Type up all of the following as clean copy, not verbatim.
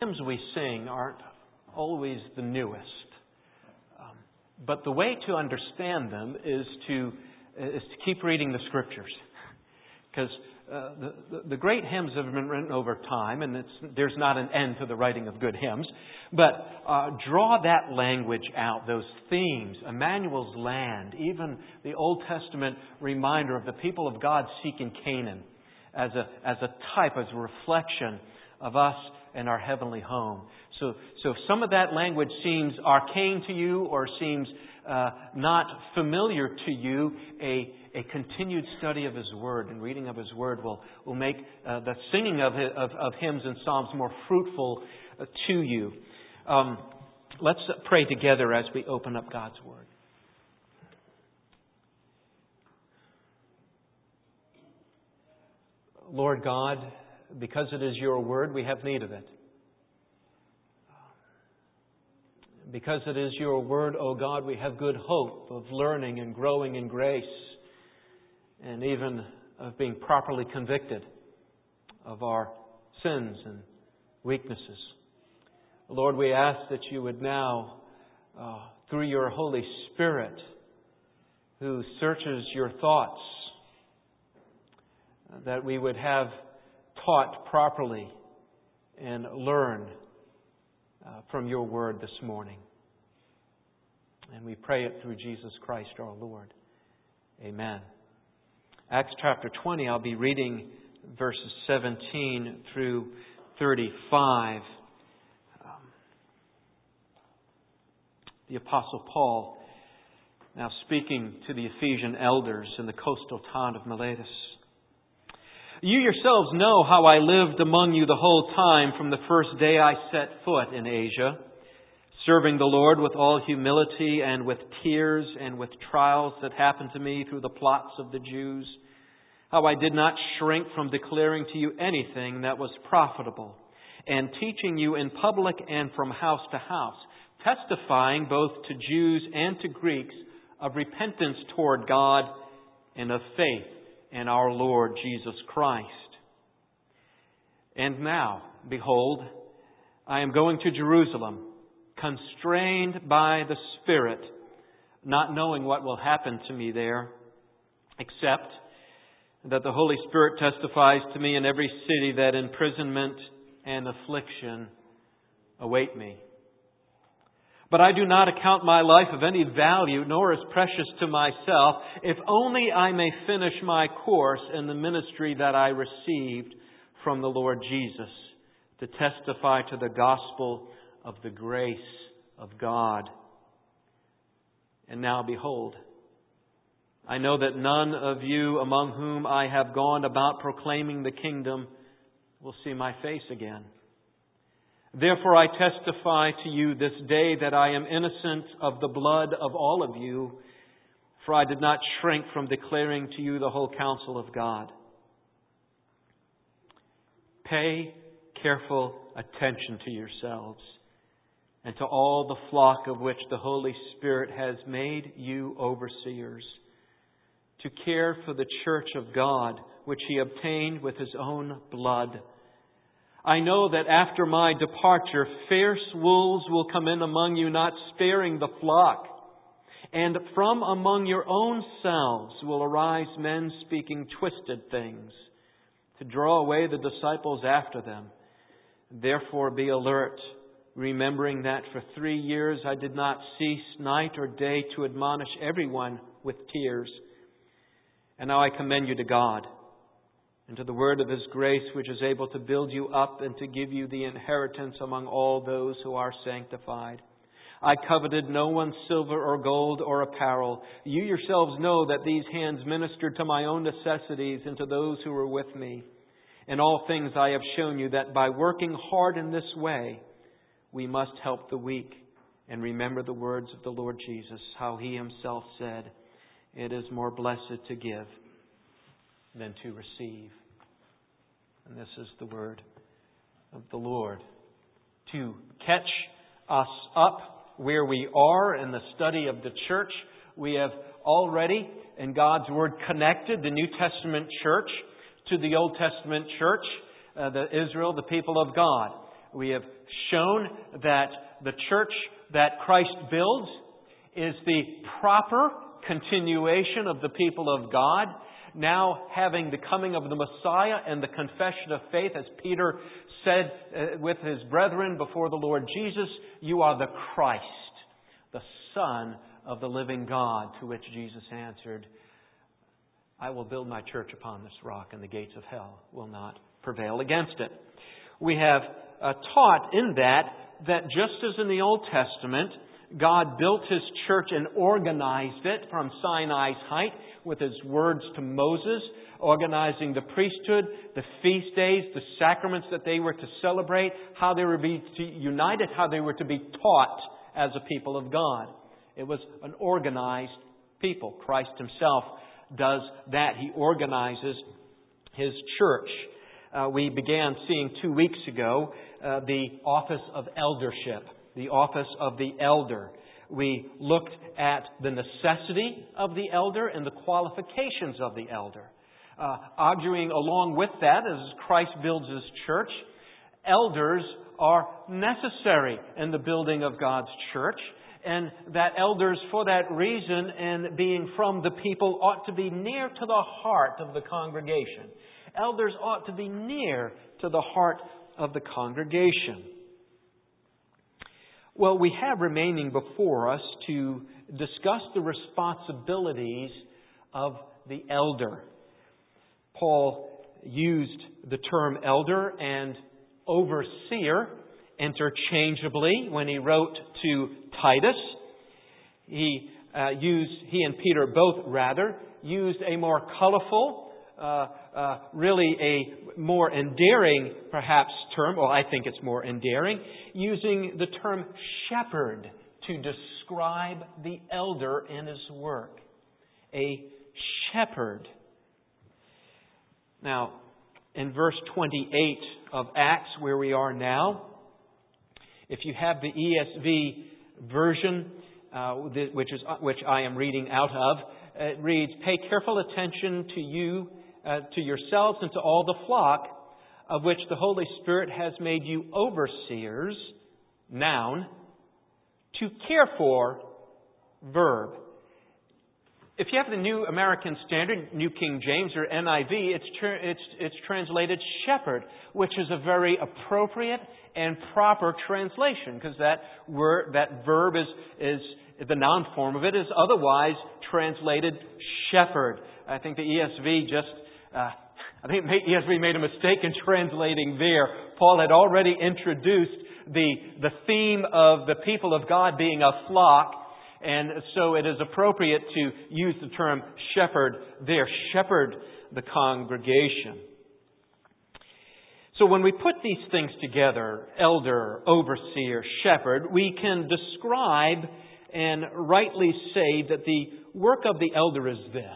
hymns we sing aren't always the newest. But the way to understand them is to keep reading the Scriptures. Because the great hymns have been written over time, and there's not an end to the writing of good hymns. But draw that language out, those themes, Emmanuel's land, even the Old Testament reminder of the people of God seeking Canaan as a type, as a reflection of us and our heavenly home. So if some of that language seems arcane to you or seems not familiar to you, a continued study of His Word and reading of His Word will make the singing of hymns and psalms more fruitful to you. Let's pray together as we open up God's Word. Lord God, because it is Your Word, we have need of it. Because it is Your Word, O God, we have good hope of learning and growing in grace, and even of being properly convicted of our sins and weaknesses. Lord, we ask that You would now, through Your Holy Spirit, who searches your thoughts, that we would have taught properly and learn from Your Word this morning. And we pray it through Jesus Christ our Lord. Amen. Acts chapter 20, I'll be reading verses 17 through 35. The Apostle Paul, now speaking to the Ephesian elders in the coastal town of Miletus. You yourselves know how I lived among you the whole time from the first day I set foot in Asia, serving the Lord with all humility and with tears and with trials that happened to me through the plots of the Jews, how I did not shrink from declaring to you anything that was profitable, and teaching you in public and from house to house, testifying both to Jews and to Greeks of repentance toward God and of faith in our Lord Jesus Christ. And now, behold, I am going to Jerusalem, constrained by the Spirit, not knowing what will happen to me there, except that the Holy Spirit testifies to me in every city that imprisonment and affliction await me. But I do not account my life of any value, nor as precious to myself, if only I may finish my course in the ministry that I received from the Lord Jesus, to testify to the gospel of the grace of God. And now, behold, I know that none of you among whom I have gone about proclaiming the kingdom will see my face again. Therefore I testify to you this day that I am innocent of the blood of all of you, for I did not shrink from declaring to you the whole counsel of God. Pay careful attention to yourselves and to all the flock of which the Holy Spirit has made you overseers, to care for the church of God, which He obtained with His own blood. I know that after my departure, fierce wolves will come in among you, not sparing the flock. And from among your own selves will arise men speaking twisted things, to draw away the disciples after them. Therefore be alert, remembering that for 3 years I did not cease night or day to admonish everyone with tears. And now I commend you to God, and to the word of His grace, which is able to build you up and to give you the inheritance among all those who are sanctified. I coveted no one's silver or gold or apparel. You yourselves know that these hands ministered to my own necessities and to those who were with me. In all things I have shown you that by working hard in this way, we must help the weak and remember the words of the Lord Jesus, how He Himself said, "It is more blessed to give than to receive." And this is the word of the Lord. To catch us up where we are in the study of the church, we have already, in God's Word, connected the New Testament church to the Old Testament church, Israel, the people of God. We have shown that the church that Christ builds is the proper continuation of the people of God, now having the coming of the Messiah and the confession of faith, as Peter said with his brethren before the Lord Jesus, "You are the Christ, the Son of the living God," to which Jesus answered, "I will build my church upon this rock, and the gates of hell will not prevail against it." We have taught in that just as in the Old Testament, God built His church and organized it from Sinai's height with His words to Moses, organizing the priesthood, the feast days, the sacraments that they were to celebrate, how they were to be united, how they were to be taught as a people of God. It was an organized people. Christ Himself does that. He organizes His church. We began seeing 2 weeks ago the office of eldership, the office of the elder. We looked at the necessity of the elder and the qualifications of the elder. Arguing along with that, as Christ builds His church, elders are necessary in the building of God's church, and that elders, for that reason, and being from the people, ought to be near to the heart of the congregation. Elders ought to be near to the heart of the congregation. Well, we have remaining before us to discuss the responsibilities of the elder. Paul used the term elder and overseer interchangeably when he wrote to Titus. He and Peter both used a more colorful, really a more endearing, perhaps, term. Well, I think it's more endearing, using the term shepherd to describe the elder in his work. A shepherd. Now, in verse 28 of Acts, where we are now, if you have the ESV version, which I am reading out of, it reads, "Pay careful attention to yourselves and to all the flock of which the Holy Spirit has made you overseers," noun, "to care for," verb. If you have the New American Standard, New King James, or NIV, it's translated shepherd, which is a very appropriate and proper translation, because that verb is the noun form of it is otherwise translated shepherd. I think the ESV ESV made a mistake in translating there. Paul had already introduced the theme of the people of God being a flock, and so it is appropriate to use the term shepherd there. Shepherd the congregation. So when we put these things together, elder, overseer, shepherd, we can describe and rightly say that the work of the elder is this.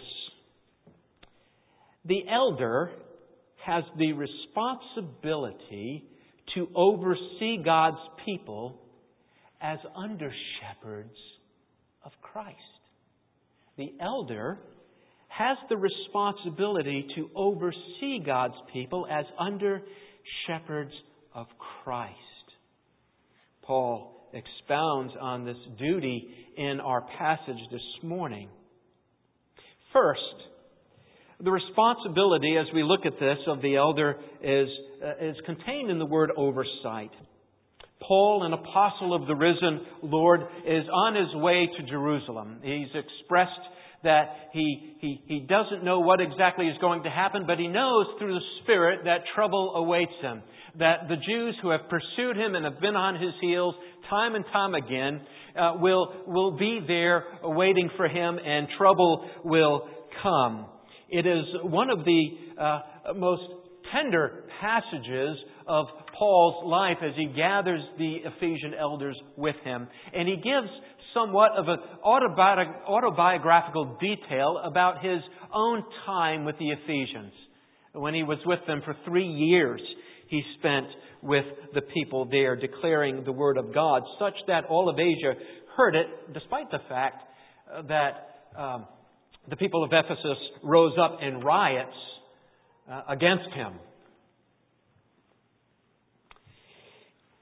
The elder has the responsibility to oversee God's people as under-shepherds of Christ. The elder has the responsibility to oversee God's people as under-shepherds of Christ. Paul expounds on this duty in our passage this morning. First, the responsibility, as we look at this, of the elder is contained in the word oversight. Paul, an apostle of the risen Lord, is on his way to Jerusalem. He's expressed that he doesn't know what exactly is going to happen, but he knows through the Spirit that trouble awaits him. That the Jews who have pursued him and have been on his heels time and time again will be there waiting for him, and trouble will come. It is one of the most tender passages of Paul's life as he gathers the Ephesian elders with him. And he gives somewhat of an autobiographical detail about his own time with the Ephesians. When he was with them for 3 years, he spent with the people there declaring the Word of God, such that all of Asia heard it, despite the fact that the people of Ephesus rose up in riots against him.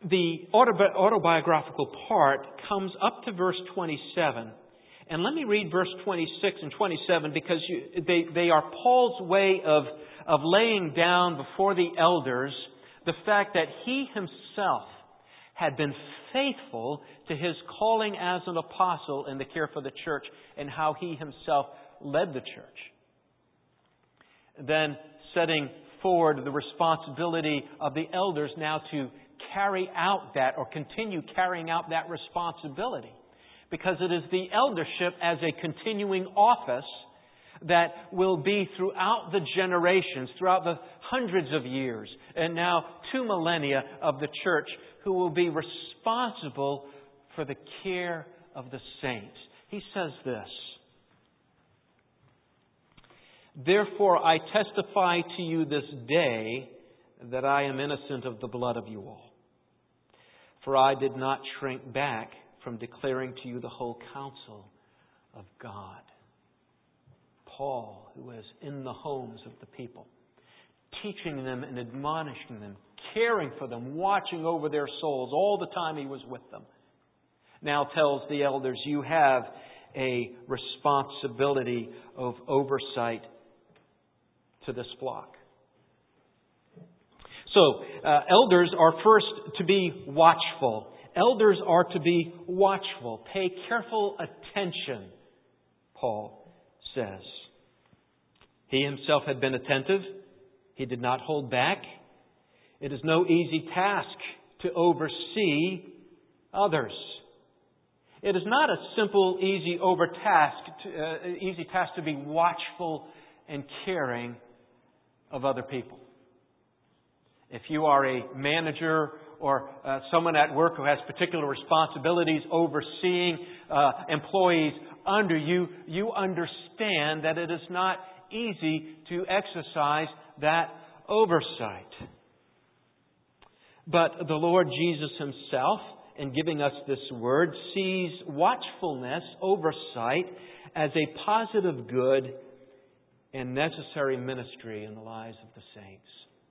the autobiographical part comes up to verse 27. And let me read verse 26 and 27 because they are Paul's way of laying down before the elders the fact that he himself had been faithful to his calling as an apostle in the care for the church and how he himself led the church. Then setting forward the responsibility of the elders now to carry out that or continue carrying out that responsibility. Because it is the eldership as a continuing office that will be throughout the generations, throughout the hundreds of years, and now 2 millennia of the church, who will be responsible for the care of the saints. He says this, "Therefore I testify to you this day that I am innocent of the blood of you all. For I did not shrink back from declaring to you the whole counsel of God." Paul, who was in the homes of the people, teaching them and admonishing them, caring for them, watching over their souls all the time he was with them, now tells the elders, you have a responsibility of oversight to this flock. So, elders are first to be watchful. Elders are to be watchful. Pay careful attention, Paul says. He himself had been attentive. He did not hold back. It is no easy task to oversee others. It is not a simple, easy task to be watchful and caring of other people. If you are a manager or someone at work who has particular responsibilities overseeing employees under you, you understand that it is not easy to exercise that oversight. But the Lord Jesus himself, in giving us this word, sees watchfulness, oversight, as a positive good and necessary ministry in the lives of the saints.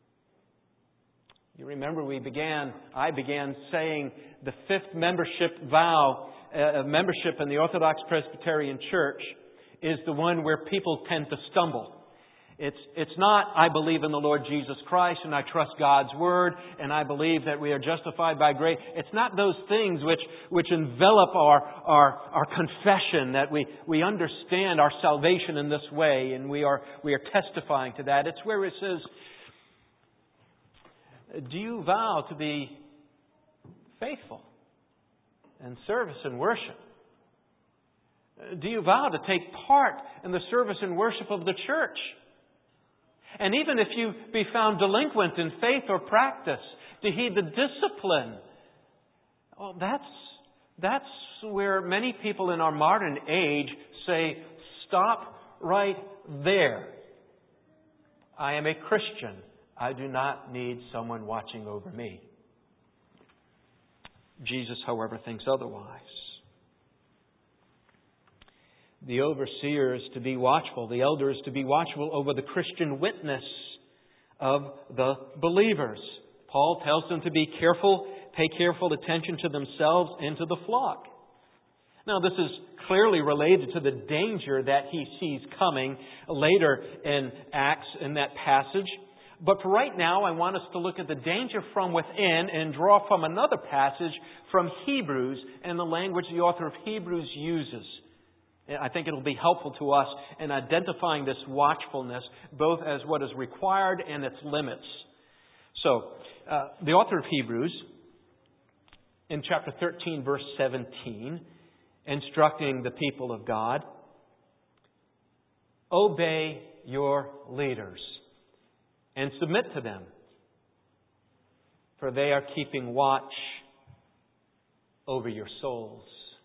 You remember I began saying the fifth membership vow of membership in the Orthodox Presbyterian Church is the one where people tend to stumble. It's not, I believe in the Lord Jesus Christ and I trust God's Word and I believe that we are justified by grace. It's not those things which envelop our confession, that we understand our salvation in this way and we are testifying to that. It's where it says, do you vow to be faithful in service and worship? Do you vow to take part in the service and worship of the church? And even if you be found delinquent in faith or practice, to heed the discipline. Well, that's where many people in our modern age say, stop right there. I am a Christian. I do not need someone watching over me. Jesus, however, thinks otherwise. The overseer is to be watchful. The elder is to be watchful over the Christian witness of the believers. Paul tells them to be careful, pay careful attention to themselves and to the flock. Now, this is clearly related to the danger that he sees coming later in Acts in that passage. But for right now, I want us to look at the danger from within and draw from another passage from Hebrews and the language the author of Hebrews uses. I think it'll be helpful to us in identifying this watchfulness, both as what is required and its limits. So, the author of Hebrews, in chapter 13, verse 17, instructing the people of God, obey your leaders and submit to them, for they are keeping watch over your souls.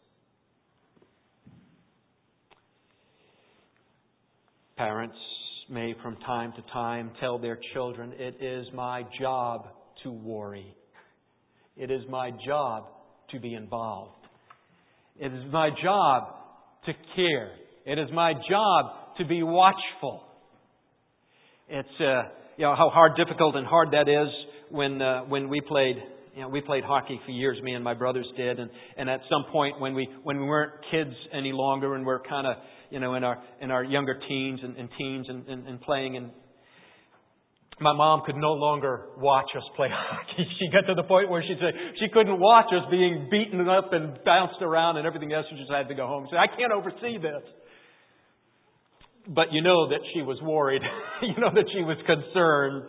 Parents may from time to time tell their children, it is my job to worry. It is my job to be involved. It is my job to care. It is my job to be watchful. It's how difficult and hard that is when we played we played hockey for years, me and my brothers did, and at some point when we weren't kids any longer and we're kind of, in our younger teens and playing, and my mom could no longer watch us play hockey. She got to the point where she said she couldn't watch us being beaten up and bounced around and everything else. She just had to go home and say, I can't oversee this. But you know that she was worried. You know that she was concerned.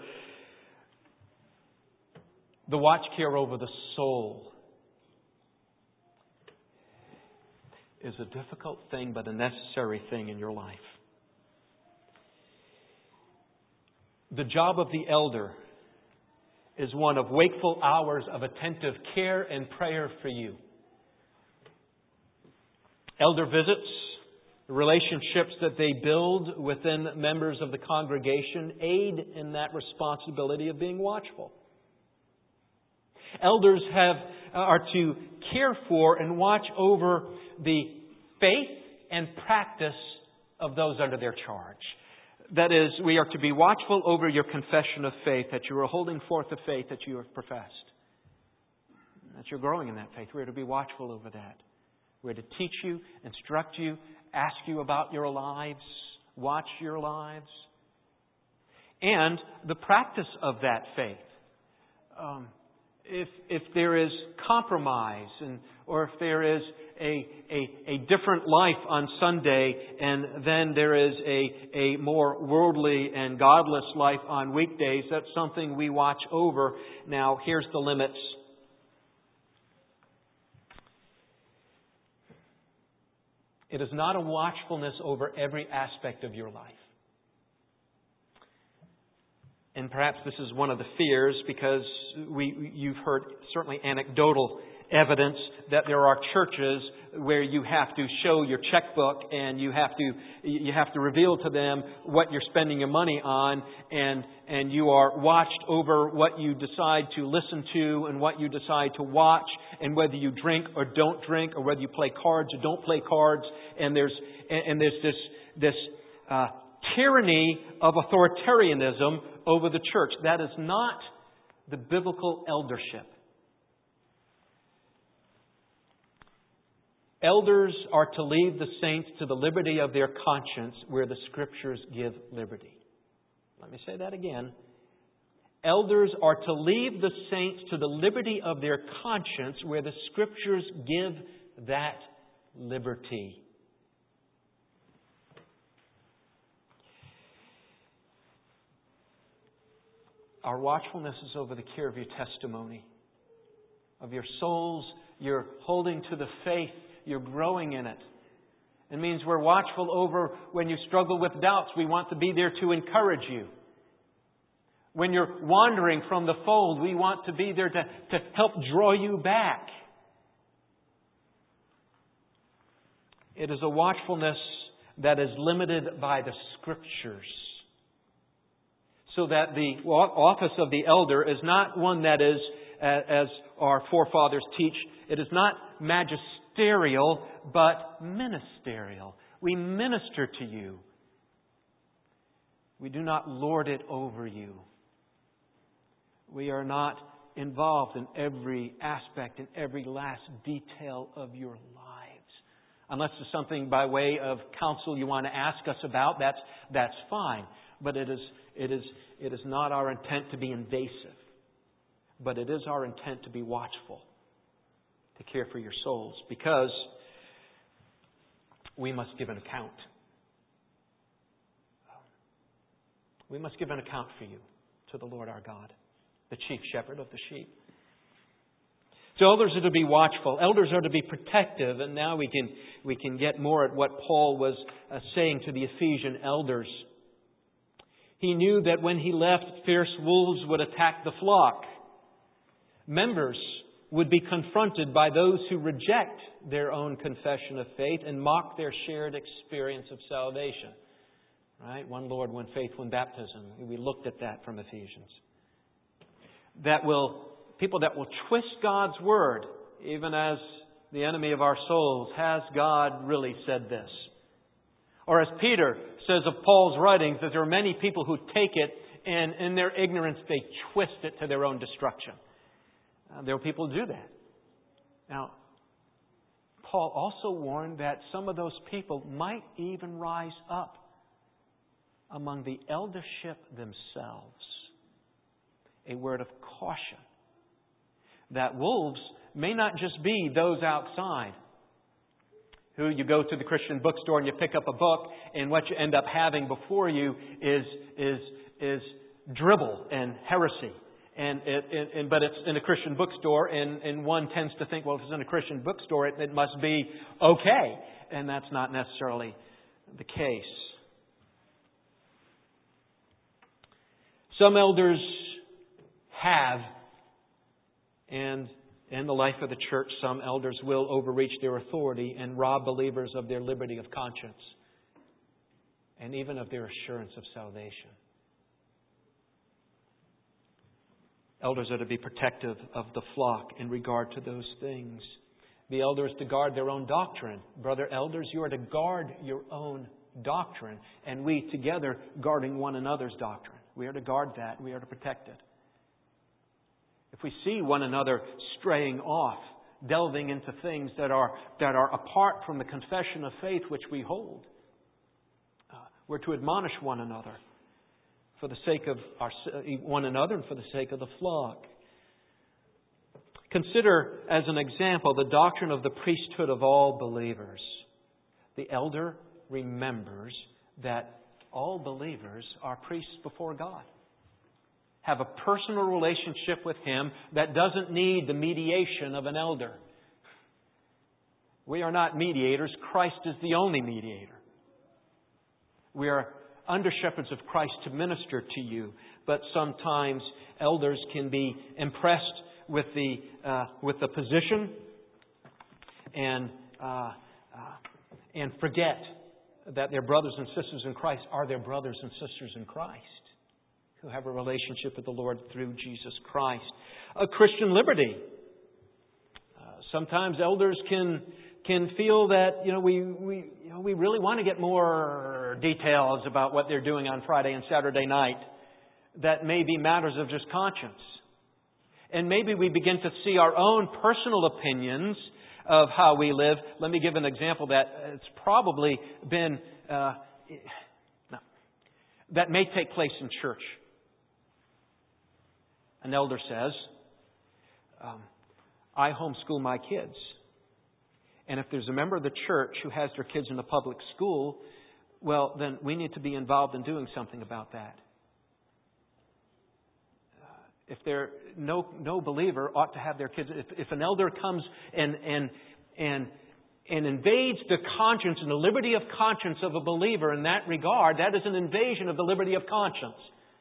The watch care over the soul is a difficult thing, but a necessary thing in your life. The job of the elder is one of wakeful hours of attentive care and prayer for you. Elder visits, the relationships that they build within members of the congregation aid in that responsibility of being watchful. Elders are to care for and watch over the faith and practice of those under their charge. That is, we are to be watchful over your confession of faith, that you are holding forth the faith that you have professed. That you're growing in that faith. We are to be watchful over that. We're to teach you, instruct you, ask you about your lives, watch your lives, and the practice of that faith. If there is compromise, or if there is a different life on Sunday, and then there is a more worldly and godless life on weekdays, that's something we watch over. Now, here's the limits. It is not a watchfulness over every aspect of your life. And perhaps this is one of the fears, because you've heard certainly anecdotal evidence that there are churches where you have to show your checkbook and you have to reveal to them what you're spending your money on, and you are watched over what you decide to listen to and what you decide to watch, and whether you drink or don't drink, or whether you play cards or don't play cards, and there's this tyranny of authoritarianism over the church. That is not the biblical eldership. Elders are to leave the saints to the liberty of their conscience, where the Scriptures give liberty. Let me say that again. Elders are to leave the saints to the liberty of their conscience, where the Scriptures give that liberty. Our watchfulness is over the care of your testimony, of your souls. You're holding to the faith. You're growing in it. It means we're watchful over when you struggle with doubts. We want to be there to encourage you. When you're wandering from the fold, we want to be there to help draw you back. It is a watchfulness that is limited by the Scriptures. So that the office of the elder is not one that is, as our forefathers teach, it is not magisterial, but ministerial. We minister to you. We do not lord it over you. We are not involved in every aspect, in every last detail of your lives. Unless there's something by way of counsel you want to ask us about, that's fine. But it is not our intent to be invasive. But it is our intent to be watchful, to care for your souls, because we must give an account. We must give an account for you to the Lord our God, the chief shepherd of the sheep. So elders are to be watchful. Elders are to be protective. And now we can get more at what Paul was saying to the Ephesian elders. He knew that when he left, fierce wolves would attack the flock. Members would be confronted by those who reject their own confession of faith and mock their shared experience of salvation. Right? One Lord, one faith, one baptism. We looked at that from Ephesians. People that will twist God's word, even as the enemy of our souls. Has God really said this? Or as Peter says of Paul's writings, that there are many people who take it and in their ignorance they twist it to their own destruction. There were people who do that. Now, Paul also warned that some of those people might even rise up among the eldership themselves. A word of caution. That wolves may not just be those outside who you go to the Christian bookstore and you pick up a book, and what you end up having before you is dribble and heresy. But it's in a Christian bookstore, and one tends to think, well, if it's in a Christian bookstore, it must be okay. And that's not necessarily the case. Some elders have, and in the life of the church, some elders will overreach their authority and rob believers of their liberty of conscience and even of their assurance of salvation. Elders are to be protective of the flock in regard to those things. The elder is to guard their own doctrine. Brother elders, you are to guard your own doctrine, and we together guarding one another's doctrine. We are to guard that. We are to protect it. If we see one another straying off, delving into things that are apart from the confession of faith which we hold, we're to admonish one another for the sake of one another and for the sake of the flock. Consider as an example the doctrine of the priesthood of all believers. The elder remembers that all believers are priests before God. Have a personal relationship with Him that doesn't need the mediation of an elder. We are not mediators. Christ is the only mediator. We are under shepherds of Christ to minister to you, but sometimes elders can be impressed with the position and forget that their brothers and sisters in Christ are their brothers and sisters in Christ, who have a relationship with the Lord through Jesus Christ. A Christian liberty. Sometimes elders can feel that we really want to get more details about what they're doing on Friday and Saturday night. That may be matters of just conscience. And maybe we begin to see our own personal opinions of how we live. Let me give an example that it's probably been that may take place in church. An elder says, I homeschool my kids. And if there's a member of the church who has their kids in a public school, well, then we need to be involved in doing something about that. If no believer ought to have their kids. If an elder comes and invades the conscience and the liberty of conscience of a believer in that regard, that is an invasion of the liberty of conscience.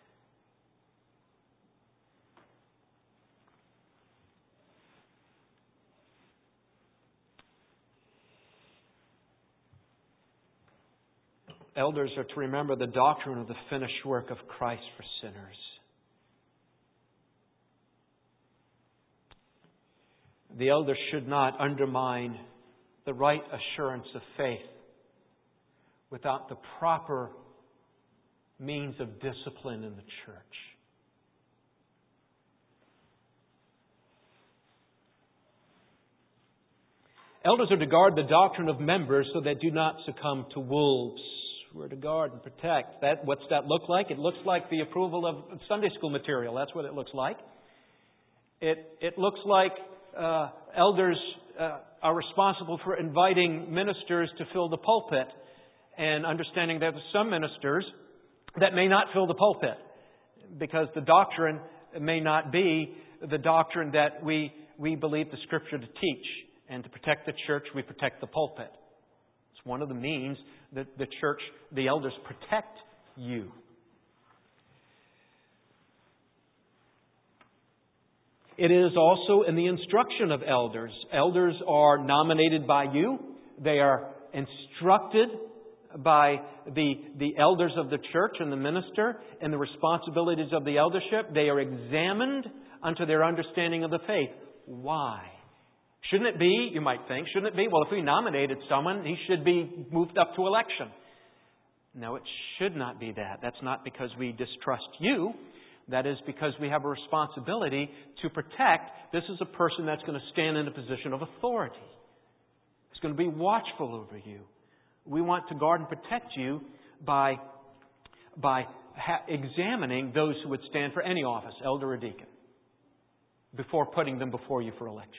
Elders are to remember the doctrine of the finished work of Christ for sinners. The elders should not undermine the right assurance of faith without the proper means of discipline in the church. Elders are to guard the doctrine of members so they do not succumb to wolves. We're to guard and protect. What's that look like? It looks like the approval of Sunday school material. That's what it looks like. It looks like elders are responsible for inviting ministers to fill the pulpit and understanding that there are some ministers that may not fill the pulpit because the doctrine may not be the doctrine that we believe the Scripture to teach. And to protect the church, we protect the pulpit. It's one of the means that the church, the elders, protect you. It is also in the instruction of elders. Elders are nominated by you. They are instructed by the elders of the church and the minister in the responsibilities of the eldership. They are examined unto their understanding of the faith. Why? Shouldn't it be, you might think, shouldn't it be, well, if we nominated someone, he should be moved up to election. No, it should not be that. That's not because we distrust you, That is because we have a responsibility to protect. This is a person that's going to stand in a position of authority. It's going to be watchful over you. We want to guard and protect you by examining those who would stand for any office, elder or deacon, before putting them before you for election.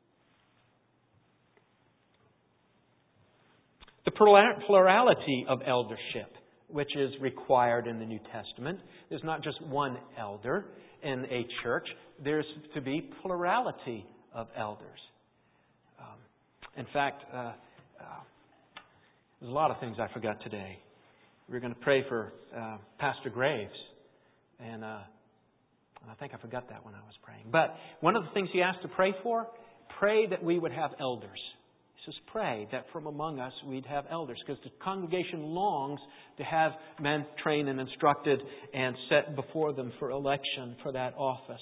The plurality of eldership, which is required in the New Testament. There's not just one elder in a church. There's to be plurality of elders. In fact, there's a lot of things I forgot today. We're going to pray for Pastor Graves. And I think I forgot that when I was praying. But one of the things he asked to pray for, pray that we would have elders. He says, pray that from among us we'd have elders. Because the congregation longs to have men trained and instructed and set before them for election for that office.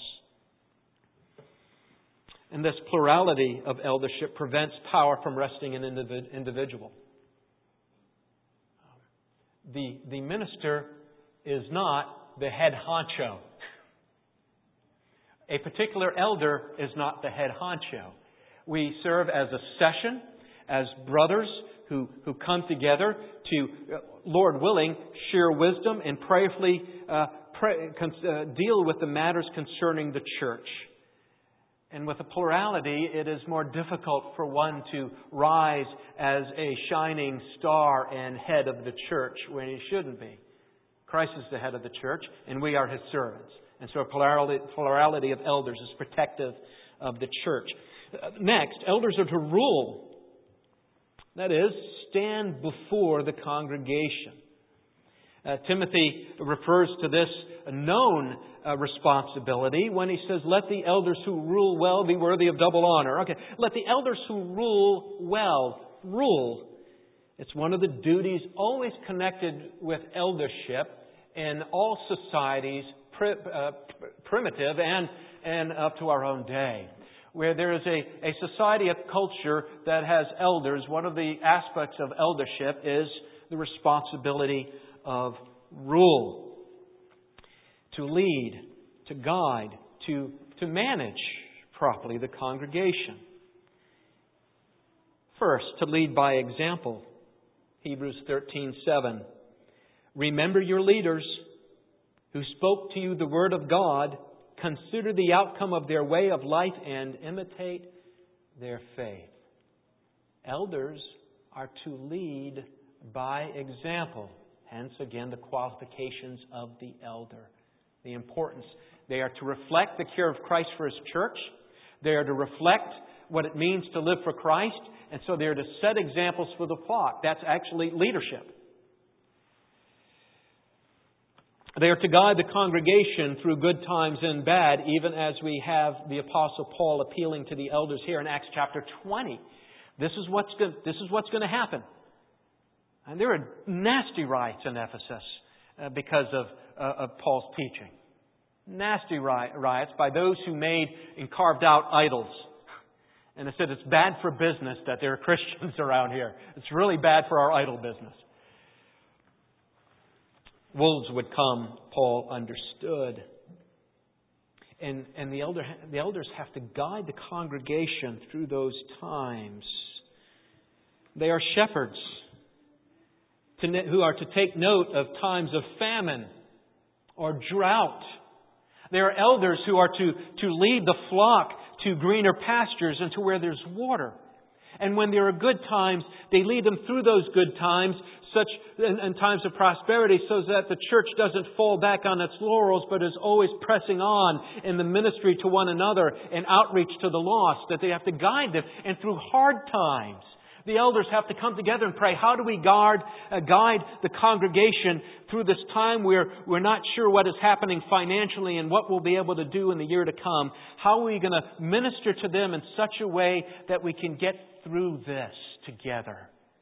And this plurality of eldership prevents power from resting in an individual. The minister is not the head honcho. A particular elder is not the head honcho. We serve as a session, as brothers who come together to, Lord willing, share wisdom and prayerfully deal with the matters concerning the church. And with a plurality, it is more difficult for one to rise as a shining star and head of the church when he shouldn't be. Christ is the head of the church, and we are His servants. And so a plurality of elders is protective of the church. Next, elders are to rule. That is, stand before the congregation. Timothy refers to this known responsibility when he says, let the elders who rule well be worthy of double honor. Okay, let the elders who rule well rule. It's one of the duties always connected with eldership in all societies, primitive and up to our own day. Where there is a society, a culture that has elders, one of the aspects of eldership is the responsibility of rule. To lead, to guide, to manage properly the congregation. First, to lead by example. Hebrews 13:7. Remember your leaders who spoke to you the word of God. Consider the outcome of their way of life and imitate their faith. Elders are to lead by example. Hence, again, the qualifications of the elder. The importance. They are to reflect the care of Christ for His church. They are to reflect what it means to live for Christ. And so they are to set examples for the flock. That's actually leadership. They are to guide the congregation through good times and bad, even as we have the Apostle Paul appealing to the elders here in Acts chapter 20. This is what's going to happen. And there are nasty riots in Ephesus because of Paul's teaching. Nasty riots by those who made and carved out idols. And I said it's bad for business that there are Christians around here. It's really bad for our idol business. Wolves would come, Paul understood. And the elders have to guide the congregation through those times. They are shepherds who are to take note of times of famine or drought. They are elders who are to lead the flock to greener pastures and to where there's water. And when there are good times, they lead them through those good times, such in times of prosperity, so that the church doesn't fall back on its laurels, but is always pressing on in the ministry to one another and outreach to the lost, that they have to guide them. And through hard times, the elders have to come together and pray. How do we guide the congregation through this time where we're not sure what is happening financially and what we'll be able to do in the year to come? How are we going to minister to them in such a way that we can get through this together?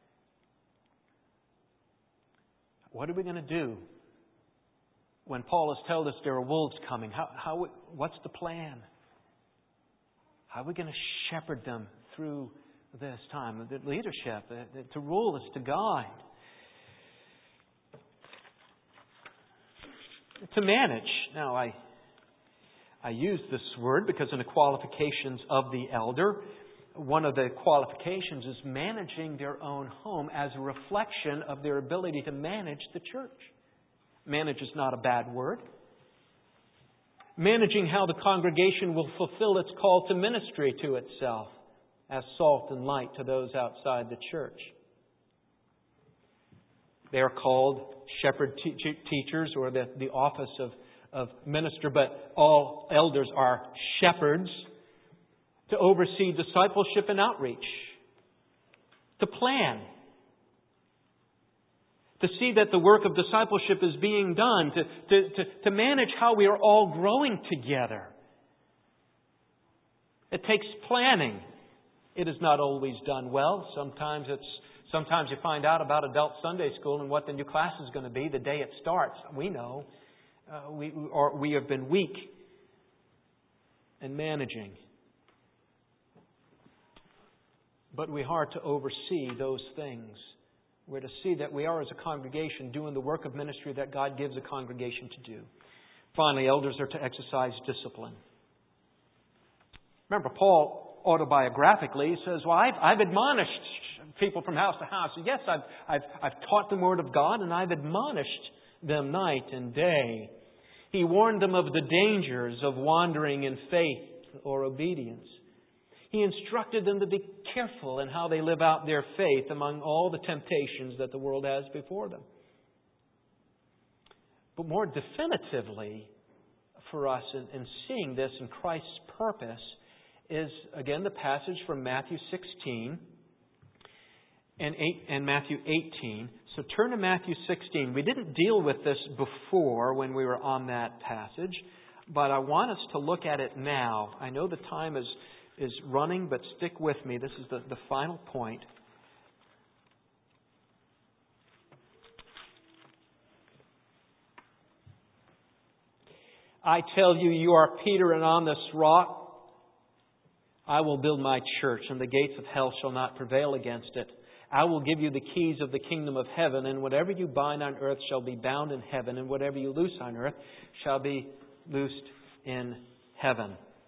What are we going to do when Paul has told us there are wolves coming? What's the plan? How are we going to shepherd them through this time? The leadership, to rule is to guide. To manage. Now, I I use this word because in the qualifications of the elder, one of the qualifications is managing their own home as a reflection of their ability to manage the church. Manage is not a bad word. Managing how the congregation will fulfill its call to ministry to itself as salt and light to those outside the church. They are called shepherd teachers, or the office of minister, but all elders are shepherds, to oversee discipleship and outreach, to plan, to see that the work of discipleship is being done, to manage how we are all growing together. It takes planning. It is not always done well. Sometimes you find out about adult Sunday school and what the new class is going to be the day it starts. We know. We have been weak in managing. But we are to oversee those things. We're to see that we are, as a congregation, doing the work of ministry that God gives a congregation to do. Finally, elders are to exercise discipline. Remember, Paul autobiographically says, well, I've admonished people from house to house. Yes, I've taught the Word of God, and I've admonished them night and day. He warned them of the dangers of wandering in faith or obedience. He instructed them to be careful in how they live out their faith among all the temptations that the world has before them. But more definitively for us in seeing this in Christ's purpose is, again, the passage from Matthew 16 and Matthew 18. So turn to Matthew 16. We didn't deal with this before when we were on that passage, but I want us to look at it now. I know the time is running, but stick with me. This is the final point. I tell you, you are Peter, and on this rock I will build my church, and the gates of hell shall not prevail against it. I will give you the keys of the kingdom of heaven, and whatever you bind on earth shall be bound in heaven, and whatever you loose on earth shall be loosed in heaven.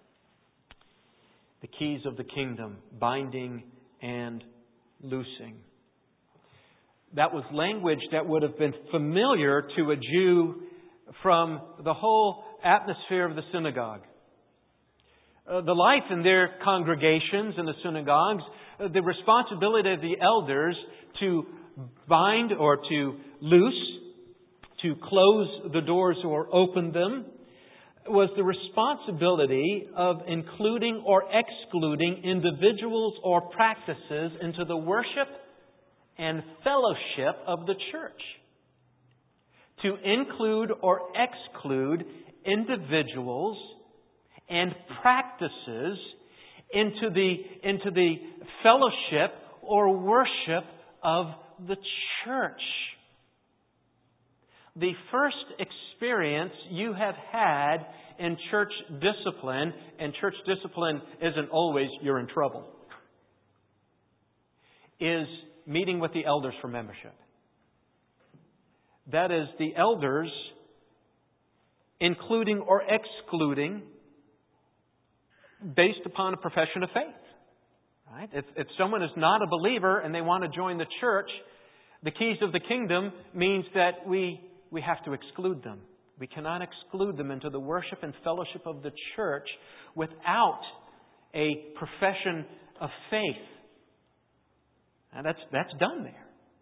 The keys of the kingdom, binding and loosing. That was language that would have been familiar to a Jew from the whole atmosphere of the synagogue. The life in their congregations in the synagogues, the responsibility of the elders to bind or to loose, to close the doors or open them, was the responsibility of including or excluding individuals or practices into the worship and fellowship of the church. To include or exclude individuals and practices into the fellowship or worship of the church. The first experience you have had in church discipline, and church discipline isn't always you're in trouble, is meeting with the elders for membership. That is, the elders including or excluding based upon a profession of faith. Right? If someone is not a believer and they want to join the church, the keys of the kingdom means that we have to exclude them. We cannot exclude them into the worship and fellowship of the church without a profession of faith. Now that's done there.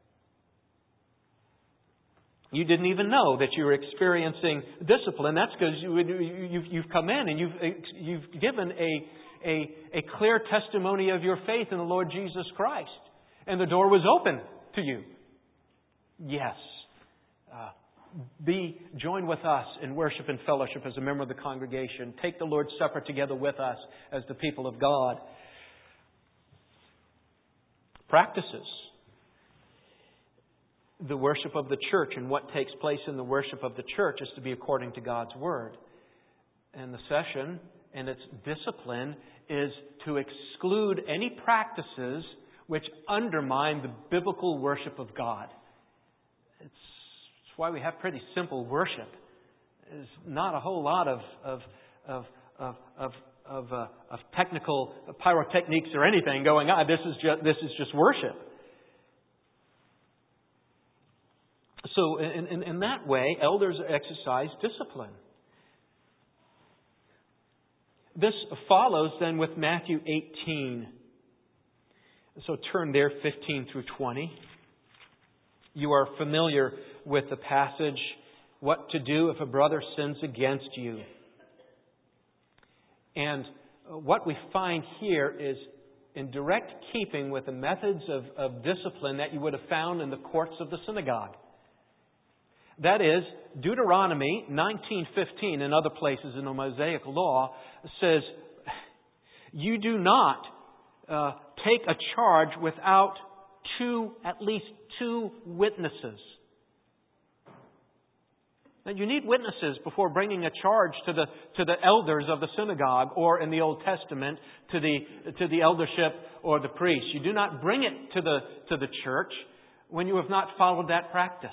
You didn't even know that you were experiencing discipline. That's because you've come in and you've given a clear testimony of your faith in the Lord Jesus Christ. And the door was open to you. Yes. Join with us in worship and fellowship as a member of the congregation. Take the Lord's Supper together with us as the people of God. Practices the worship of the church, and what takes place in the worship of the church is to be according to God's Word. And the session and its discipline is to exclude any practices which undermine the biblical worship of God. It's why we have pretty simple worship. There's not a whole lot of technical pyrotechnics or anything going on. This is just worship. So in that way, elders exercise discipline. This follows then with Matthew 18. So turn there, 15 through 20. You are familiar with the passage, what to do if a brother sins against you. And what we find here is in direct keeping with the methods of discipline that you would have found in the courts of the synagogue. That is, Deuteronomy 19:15 and other places in the Mosaic Law says, you do not take a charge without at least two witnesses. Now, you need witnesses before bringing a charge to the elders of the synagogue, or in the Old Testament to the eldership or the priest. You do not bring it to the church when you have not followed that practice.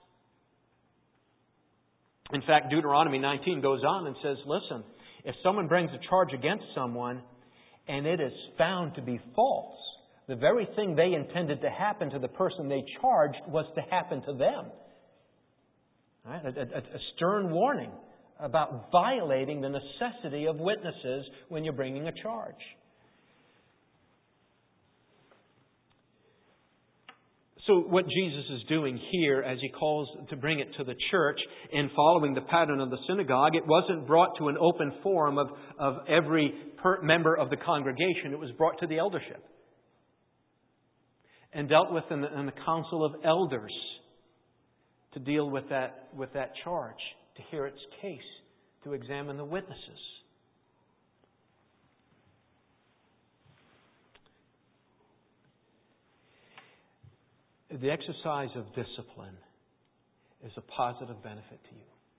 In fact, Deuteronomy 19 goes on and says, listen, if someone brings a charge against someone and it is found to be false, the very thing they intended to happen to the person they charged was to happen to them. Right? A stern warning about violating the necessity of witnesses when you're bringing a charge. So what Jesus is doing here, as He calls to bring it to the church, in following the pattern of the synagogue, it wasn't brought to an open forum of every member of the congregation. It was brought to the eldership and dealt with in the council of elders to deal with that charge, to hear its case, to examine the witnesses. The exercise of discipline is a positive benefit to you.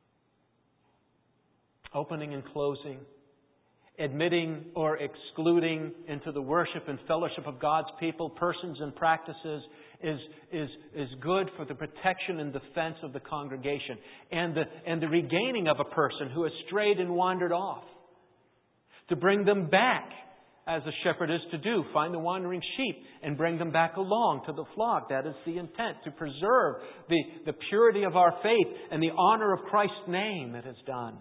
Opening and closing, admitting or excluding into the worship and fellowship of God's people, persons and practices is good for the protection and defense of the congregation and the regaining of a person who has strayed and wandered off. To bring them back, as a shepherd is to do, find the wandering sheep and bring them back along to the flock. That is the intent, to preserve the purity of our faith and the honor of Christ's name. It is done.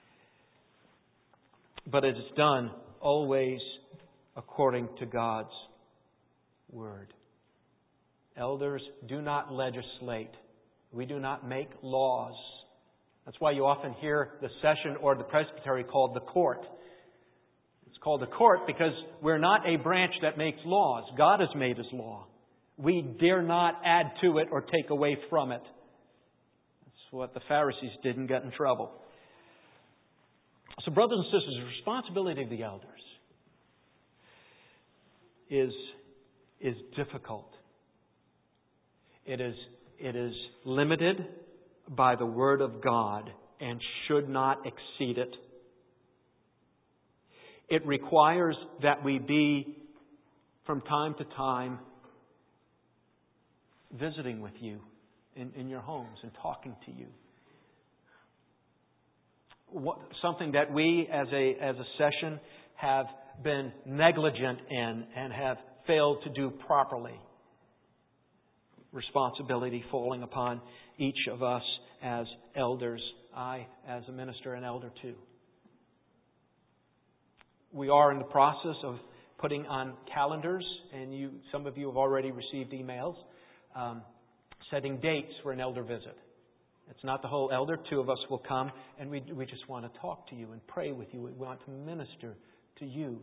But it is done always according to God's Word. Elders do not legislate. We do not make laws. That's why you often hear the session or the presbytery called the court. It's called the court because we're not a branch that makes laws. God has made His law. We dare not add to it or take away from it. That's what the Pharisees did and got in trouble. So, brothers and sisters, the responsibility of the elders is difficult. It is limited by the Word of God and should not exceed it. It requires that we be, from time to time, visiting with you in your homes and talking to you. Something that we as a session have been negligent in and have failed to do properly. Responsibility falling upon each of us as elders. I, as a minister and elder too. We are in the process of putting on calendars, and some of you have already received emails, setting dates for an elder visit. It's not the whole elder. 2 of us will come, and we just want to talk to you and pray with you. We want to minister to you.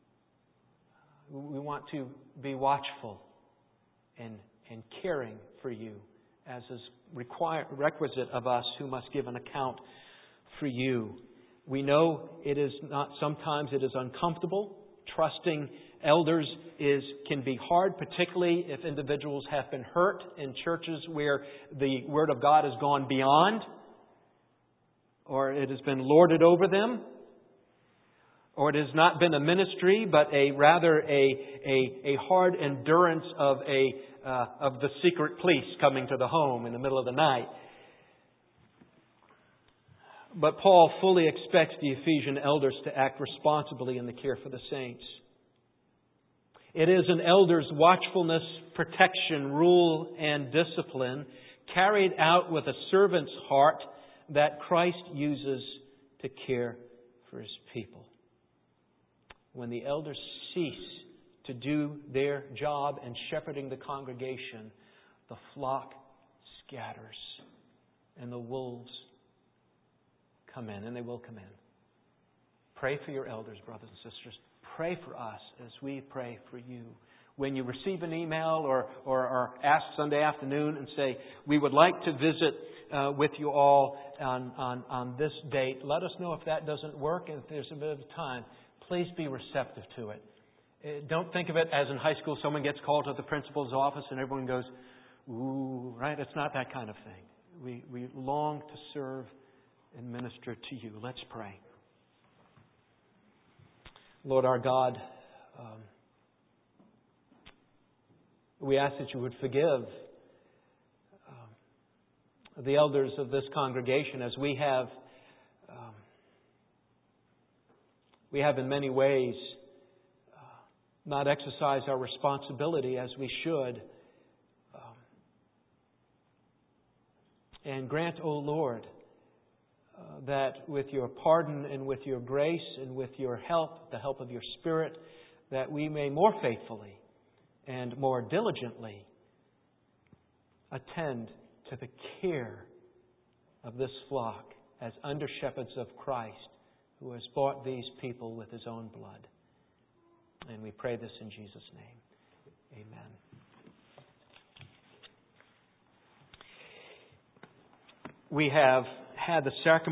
We want to be watchful and caring for you, as is requisite of us who must give an account for you. We know sometimes it is uncomfortable. Trusting elders can be hard, particularly if individuals have been hurt in churches where the Word of God has gone beyond, or it has been lorded over them, or it has not been a ministry, but rather a hard endurance of the secret police coming to the home in the middle of the night. But Paul fully expects the Ephesian elders to act responsibly in the care for the saints. It is an elder's watchfulness, protection, rule, and discipline carried out with a servant's heart that Christ uses to care for His people. When the elders cease to do their job in shepherding the congregation, the flock scatters and the wolves come in, and they will come in. Pray for your elders, brothers and sisters. Pray for us as we pray for you. When you receive an email or ask Sunday afternoon and say, we would like to visit with you all on this date, let us know if that doesn't work, and if there's a bit of time, please be receptive to it. Don't think of it as in high school someone gets called to the principal's office and everyone goes, ooh, right? It's not that kind of thing. We long to serve and minister to you. Let's pray. Lord our God, we ask that you would forgive the elders of this congregation as we have in many ways not exercised our responsibility as we should. And grant, O Lord, that with your pardon and with your grace and with your help, the help of your Spirit, that we may more faithfully and more diligently attend to the care of this flock as under-shepherds of Christ, who has bought these people with His own blood. And we pray this in Jesus' name. Amen. We have had the sacrament